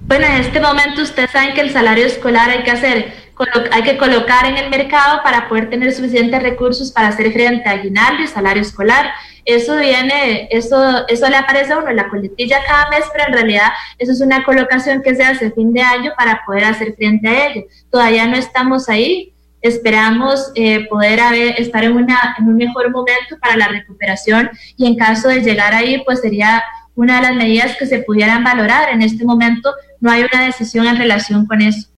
Bueno, en este momento ustedes saben que el salario escolar hay que colocar en el mercado para poder tener suficientes recursos para hacer frente a aguinaldo y salario escolar. Eso le aparece a uno en la coletilla cada mes, pero en realidad eso es una colocación que se hace a fin de año para poder hacer frente a ello. Todavía no estamos ahí. Esperamos poder estar en un mejor momento para la recuperación, y en caso de llegar ahí, pues sería una de las medidas que se pudieran valorar. En este momento no hay una decisión en relación con eso.